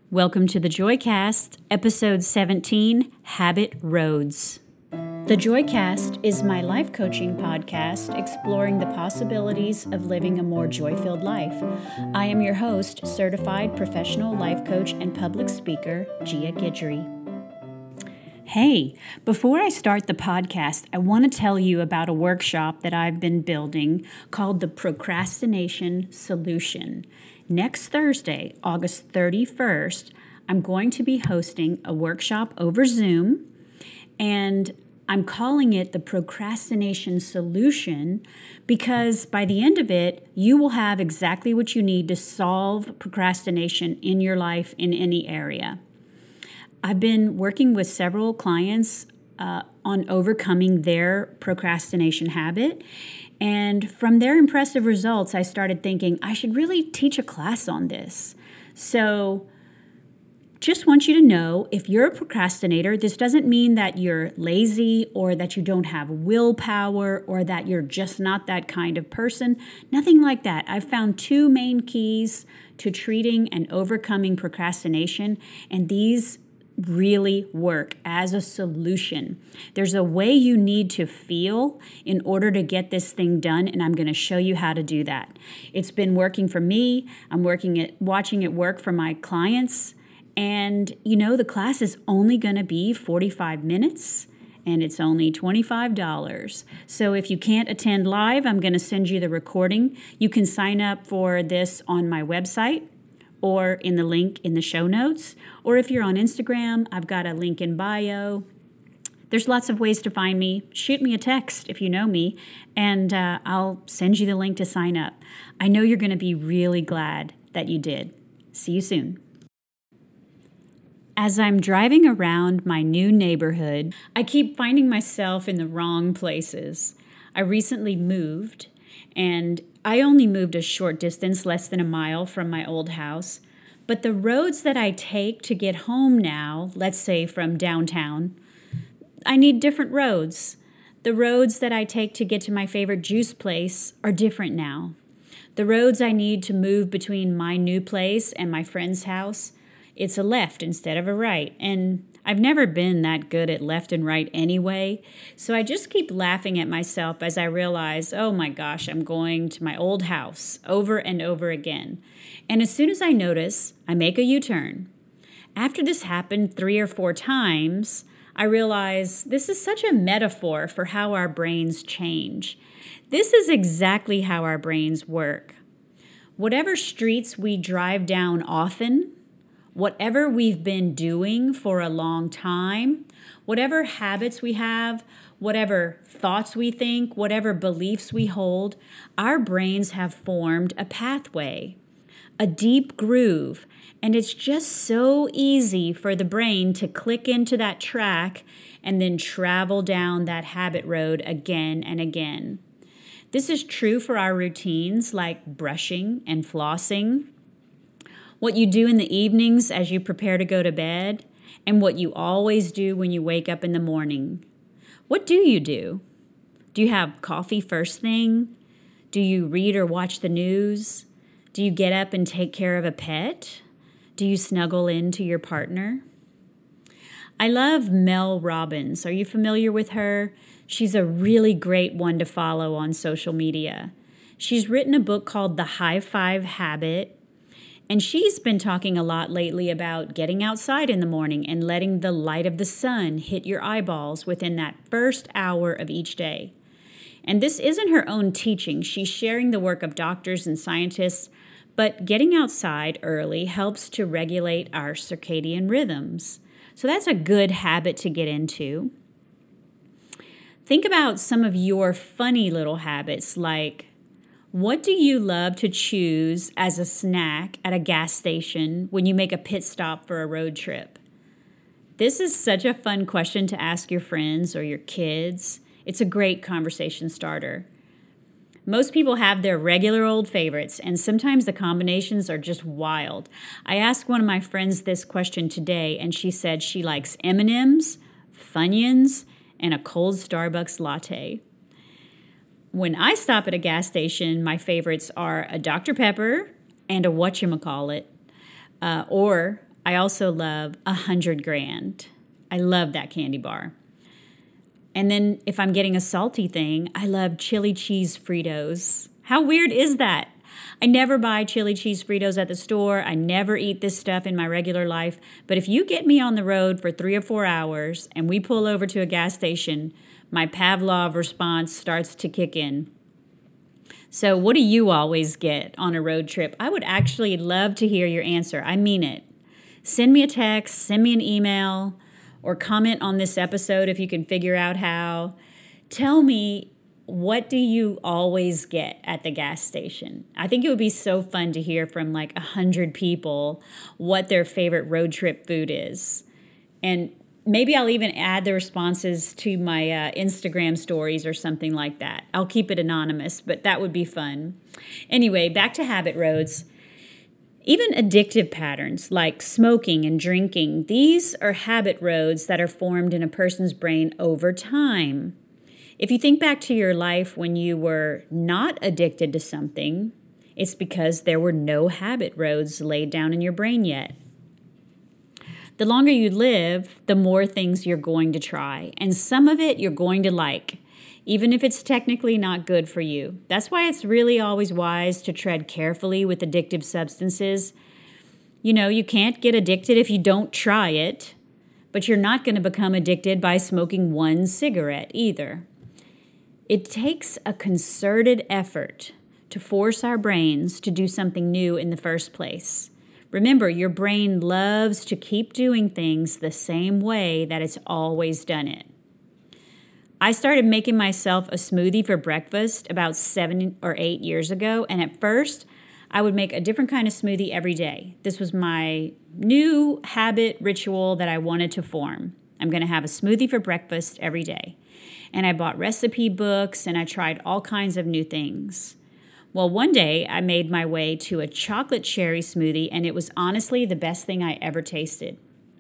Welcome to the Joycast, episode 17, Habit Roads. The Joycast is my life coaching podcast exploring the possibilities of living a more joy-filled life. I am your host, certified professional life coach and public speaker, Gia Guidry. Hey, before I start the podcast, I want to tell you about a workshop that I've been building called the Procrastination Solution. Next Thursday, August 31st, I'm going to be hosting a workshop over Zoom, and I'm calling it the Procrastination Solution because by the end of it, you will have exactly what you need to solve procrastination in your life in any area. I've been working with several clients on overcoming their procrastination habit. And from their impressive results, I started thinking I should really teach a class on this. So just want you to know, if you're a procrastinator, this doesn't mean that you're lazy or that you don't have willpower or that you're just not that kind of person. Nothing like that. I've found two main keys to treating and overcoming procrastination, and these really work as a solution. There's a way you need to feel in order to get this thing done, and I'm going to show you how to do that. It's been working for me. I'm watching it work for my clients. And the class is only going to be 45 minutes and it's only $25. So if you can't attend live, I'm going to send you the recording. You can sign up for this on my website or in the link in the show notes. Or if you're on Instagram, I've got a link in bio. There's lots of ways to find me. Shoot me a text if you know me, and I'll send you the link to sign up. I know you're going to be really glad that you did. See you soon. As I'm driving around my new neighborhood, I keep finding myself in the wrong places. I recently moved, and I only moved a short distance, less than a mile from my old house. But the roads that I take to get home now, let's say from downtown, I need different roads. The roads that I take to get to my favorite juice place are different now. The roads I need to move between my new place and my friend's house, it's a left instead of a right. And I've never been that good at left and right anyway, so I just keep laughing at myself as I realize, oh my gosh, I'm going to my old house over and over again. And as soon as I notice, I make a U-turn. After this happened 3 or 4 times, I realize this is such a metaphor for how our brains change. This is exactly how our brains work. Whatever streets we drive down often, whatever we've been doing for a long time, whatever habits we have, whatever thoughts we think, whatever beliefs we hold, our brains have formed a pathway, a deep groove, and it's just so easy for the brain to click into that track and then travel down that habit road again and again. This is true for our routines like brushing and flossing, what you do in the evenings as you prepare to go to bed, and what you always do when you wake up in the morning. What do you do? Do you have coffee first thing? Do you read or watch the news? Do you get up and take care of a pet? Do you snuggle into your partner? I love Mel Robbins. Are you familiar with her? She's a really great one to follow on social media. She's written a book called The High Five Habit, and she's been talking a lot lately about getting outside in the morning and letting the light of the sun hit your eyeballs within that first hour of each day. And this isn't her own teaching. She's sharing the work of doctors and scientists, but getting outside early helps to regulate our circadian rhythms. So that's a good habit to get into. Think about some of your funny little habits, like, what do you love to choose as a snack at a gas station when you make a pit stop for a road trip? This is such a fun question to ask your friends or your kids. It's a great conversation starter. Most people have their regular old favorites, and sometimes the combinations are just wild. I asked one of my friends this question today, and she said she likes M&Ms, Funyuns, and a cold Starbucks latte. When I stop at a gas station, my favorites are a Dr. Pepper and a whatchamacallit, or I also love 100 Grand. I love that candy bar. And then if I'm getting a salty thing, I love chili cheese Fritos. How weird is that? I never buy chili cheese Fritos at the store. I never eat this stuff in my regular life. But if you get me on the road for 3 or 4 hours and we pull over to a gas station, my Pavlov response starts to kick in. So what do you always get on a road trip? I would actually love to hear your answer. I mean it. Send me a text, send me an email, or comment on this episode if you can figure out how. Tell me, what do you always get at the gas station? I think it would be so fun to hear from like 100 people what their favorite road trip food is. And maybe I'll even add the responses to my Instagram stories or something like that. I'll keep it anonymous, but that would be fun. Anyway, back to habit roads. Even addictive patterns like smoking and drinking, these are habit roads that are formed in a person's brain over time. If you think back to your life when you were not addicted to something, it's because there were no habit roads laid down in your brain yet. The longer you live, the more things you're going to try, and some of it you're going to like, even if it's technically not good for you. That's why it's really always wise to tread carefully with addictive substances. You know, you can't get addicted if you don't try it, but you're not going to become addicted by smoking one cigarette either. It takes a concerted effort to force our brains to do something new in the first place. Remember, your brain loves to keep doing things the same way that it's always done it. I started making myself a smoothie for breakfast about 7 or 8 years ago, and at first, I would make a different kind of smoothie every day. This was my new habit ritual that I wanted to form. I'm going to have a smoothie for breakfast every day. And I bought recipe books, and I tried all kinds of new things. Well, one day I made my way to a chocolate cherry smoothie, and it was honestly the best thing I ever tasted.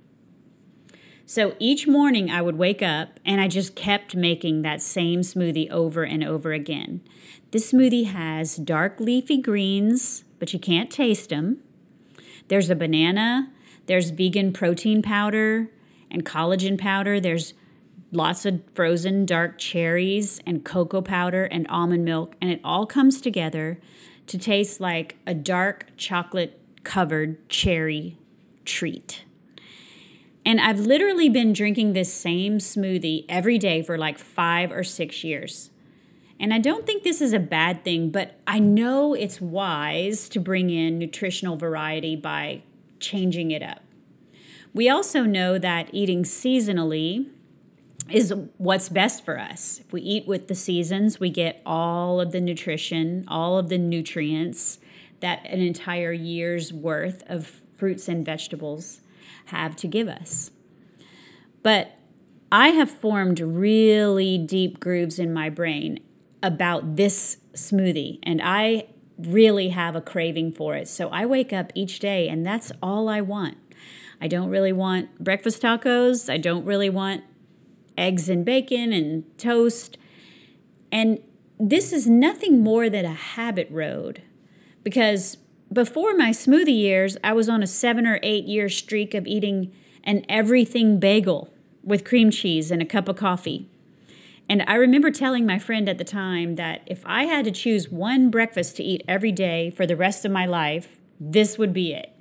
So each morning I would wake up, and I just kept making that same smoothie over and over again. This smoothie has dark leafy greens, but you can't taste them. There's a banana, there's vegan protein powder and collagen powder, there's lots of frozen dark cherries and cocoa powder and almond milk, and it all comes together to taste like a dark chocolate-covered cherry treat. And I've literally been drinking this same smoothie every day for like 5 or 6 years. And I don't think this is a bad thing, but I know it's wise to bring in nutritional variety by changing it up. We also know that eating seasonally is what's best for us. If we eat with the seasons, we get all of the nutrition, all of the nutrients that an entire year's worth of fruits and vegetables have to give us. But I have formed really deep grooves in my brain about this smoothie, and I really have a craving for it. So I wake up each day, and that's all I want. I don't really want breakfast tacos. I don't really want eggs and bacon and toast. And this is nothing more than a habit road, because before my smoothie years, I was on a 7 or 8 year streak of eating an everything bagel with cream cheese and a cup of coffee. And I remember telling my friend at the time that if I had to choose one breakfast to eat every day for the rest of my life, this would be it.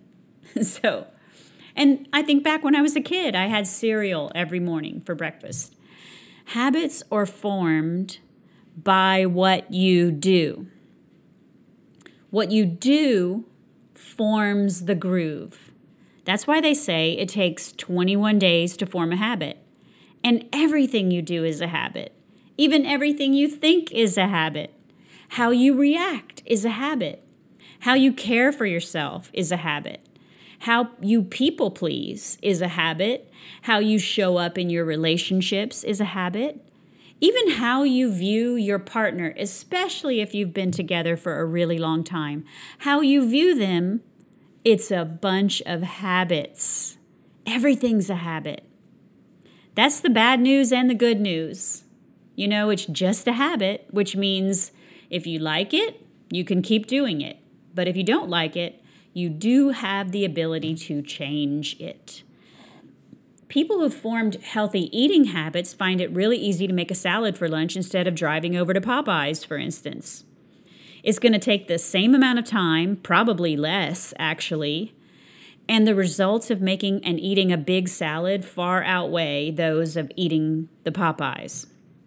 And I think back when I was a kid, I had cereal every morning for breakfast. Habits are formed by what you do. What you do forms the groove. That's why they say it takes 21 days to form a habit. And everything you do is a habit. Even everything you think is a habit. How you react is a habit. How you care for yourself is a habit. How you people please is a habit. How you show up in your relationships is a habit. Even how you view your partner, especially if you've been together for a really long time, how you view them, it's a bunch of habits. Everything's a habit. That's the bad news and the good news. You know, it's just a habit, which means if you like it, you can keep doing it. But if you don't like it, You do have the ability to change it. People who've formed healthy eating habits find it really easy to make a salad for lunch instead of driving over to Popeyes, for instance. It's going to take the same amount of time, probably less, actually, and the results of making and eating a big salad far outweigh those of eating the Popeyes.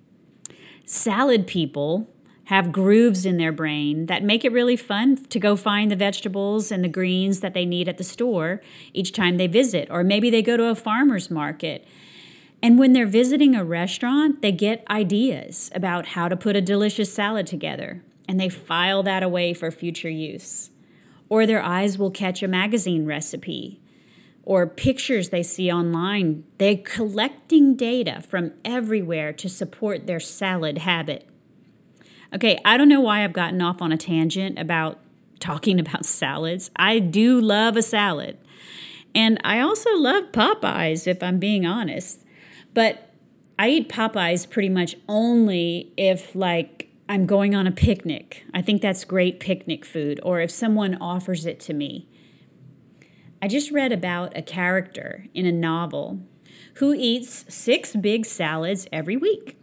Salad people have grooves in their brain that make it really fun to go find the vegetables and the greens that they need at the store each time they visit. Or maybe they go to a farmer's market. And when they're visiting a restaurant, they get ideas about how to put a delicious salad together, and they file that away for future use. Or their eyes will catch a magazine recipe or pictures they see online. They're collecting data from everywhere to support their salad habit. Okay, I don't know why I've gotten off on a tangent about talking about salads. I do love a salad. And I also love Popeyes, if I'm being honest. But I eat Popeyes pretty much only if, I'm going on a picnic. I think that's great picnic food, or if someone offers it to me. I just read about a character in a novel who eats 6 big salads every week.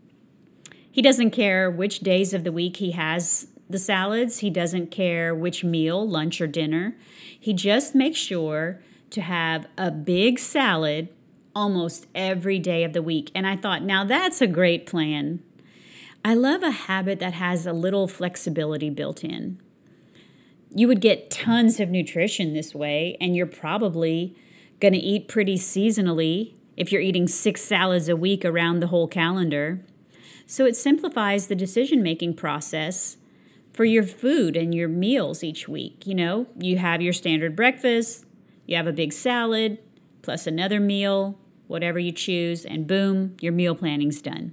He doesn't care which days of the week he has the salads. He doesn't care which meal, lunch or dinner. He just makes sure to have a big salad almost every day of the week. And I thought, now that's a great plan. I love a habit that has a little flexibility built in. You would get tons of nutrition this way, and you're probably going to eat pretty seasonally if you're eating 6 salads a week around the whole calendar. So it simplifies the decision-making process for your food and your meals each week. You have your standard breakfast, you have a big salad, plus another meal, whatever you choose, and boom, your meal planning's done.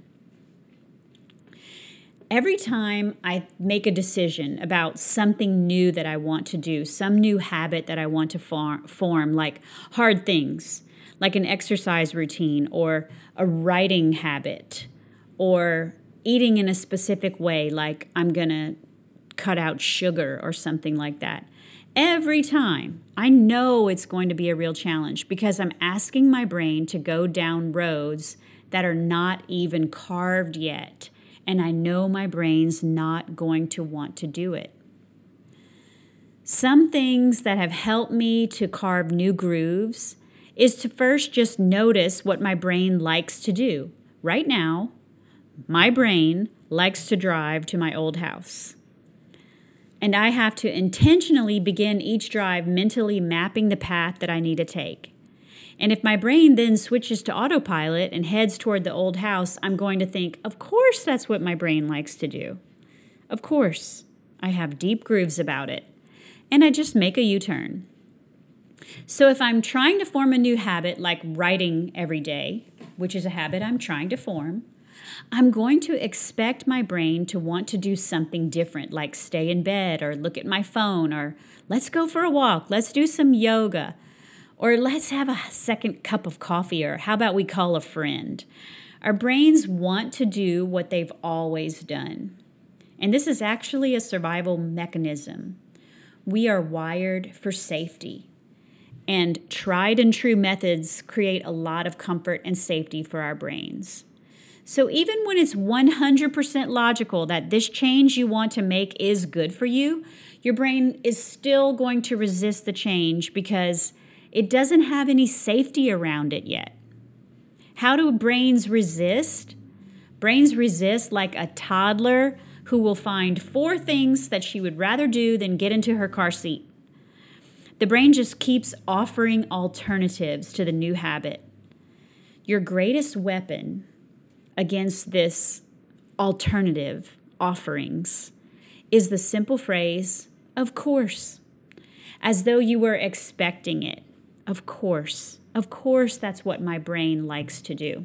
Every time I make a decision about something new that I want to do, some new habit that I want to form, like hard things, like an exercise routine or a writing habit, or eating in a specific way, like I'm going to cut out sugar or something like that. Every time, I know it's going to be a real challenge because I'm asking my brain to go down roads that are not even carved yet, and I know my brain's not going to want to do it. Some things that have helped me to carve new grooves is to first just notice what my brain likes to do. Right now, my brain likes to drive to my old house. And I have to intentionally begin each drive mentally mapping the path that I need to take. And if my brain then switches to autopilot and heads toward the old house, I'm going to think, of course that's what my brain likes to do. Of course, I have deep grooves about it. And I just make a U-turn. So if I'm trying to form a new habit like writing every day, which is a habit I'm trying to form, I'm going to expect my brain to want to do something different, like stay in bed or look at my phone or let's go for a walk, let's do some yoga, or let's have a second cup of coffee, or how about we call a friend? Our brains want to do what they've always done. And this is actually a survival mechanism. We are wired for safety. And tried and true methods create a lot of comfort and safety for our brains. So even when it's 100% logical that this change you want to make is good for you, your brain is still going to resist the change because it doesn't have any safety around it yet. How do brains resist? Brains resist like a toddler who will find 4 things that she would rather do than get into her car seat. The brain just keeps offering alternatives to the new habit. Your greatest weapon against this alternative offerings is the simple phrase, of course, as though you were expecting it. Of course that's what my brain likes to do.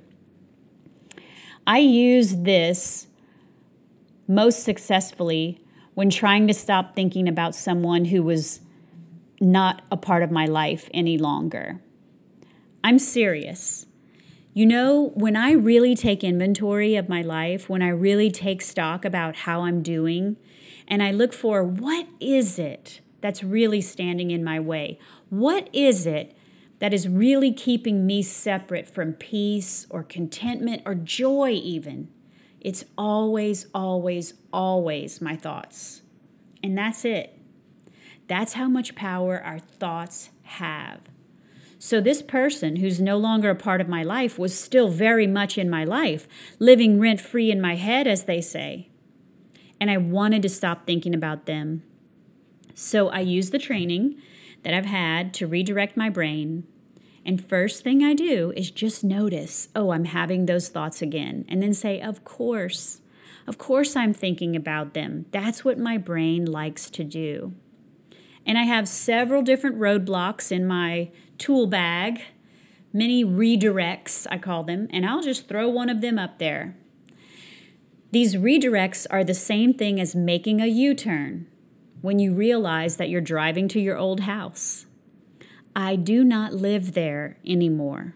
I use this most successfully when trying to stop thinking about someone who was not a part of my life any longer. I'm serious. When I really take inventory of my life, when I really take stock about how I'm doing, and I look for what is it that's really standing in my way? What is it that is really keeping me separate from peace or contentment or joy even? It's always, always, always my thoughts. And that's it. That's how much power our thoughts have. So this person who's no longer a part of my life was still very much in my life, living rent-free in my head, as they say. And I wanted to stop thinking about them. So I used the training that I've had to redirect my brain. And first thing I do is just notice, oh, I'm having those thoughts again. And then say, of course I'm thinking about them. That's what my brain likes to do. And I have several different roadblocks in my tool bag, many redirects, I call them, and I'll just throw one of them up there. These redirects are the same thing as making a U-turn when you realize that you're driving to your old house. I do not live there anymore.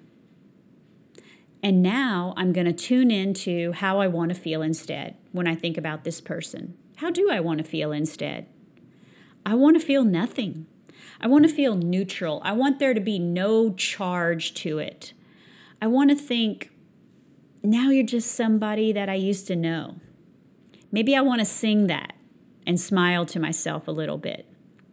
And now I'm going to tune into how I want to feel instead when I think about this person. How do I want to feel instead? I want to feel nothing. I want to feel neutral. I want there to be no charge to it. I want to think, now you're just somebody that I used to know. Maybe I want to sing that and smile to myself a little bit.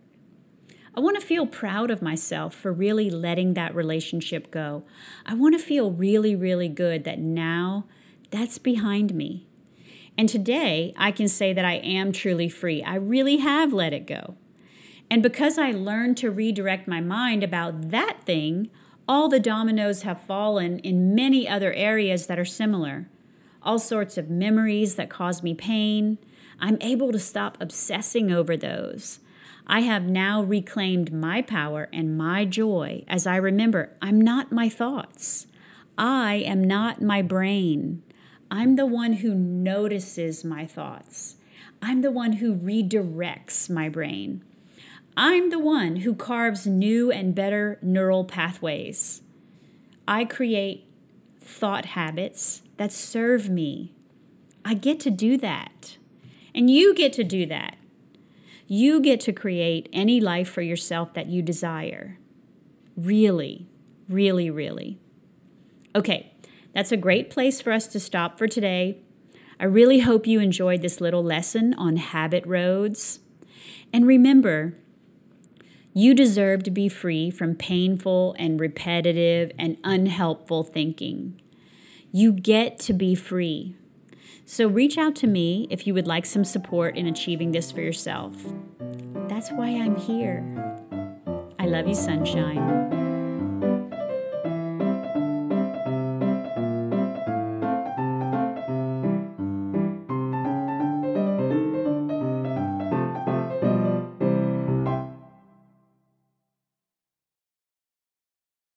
I want to feel proud of myself for really letting that relationship go. I want to feel really, really good that now that's behind me. And today I can say that I am truly free. I really have let it go. And because I learned to redirect my mind about that thing, all the dominoes have fallen in many other areas that are similar. All sorts of memories that cause me pain. I'm able to stop obsessing over those. I have now reclaimed my power and my joy as I remember I'm not my thoughts. I am not my brain. I'm the one who notices my thoughts. I'm the one who redirects my brain. I'm the one who carves new and better neural pathways. I create thought habits that serve me. I get to do that. And you get to do that. You get to create any life for yourself that you desire. Really, really, really. Okay, that's a great place for us to stop for today. I really hope you enjoyed this little lesson on habit roads. And remember, you deserve to be free from painful and repetitive and unhelpful thinking. You get to be free. So reach out to me if you would like some support in achieving this for yourself. That's why I'm here. I love you, sunshine.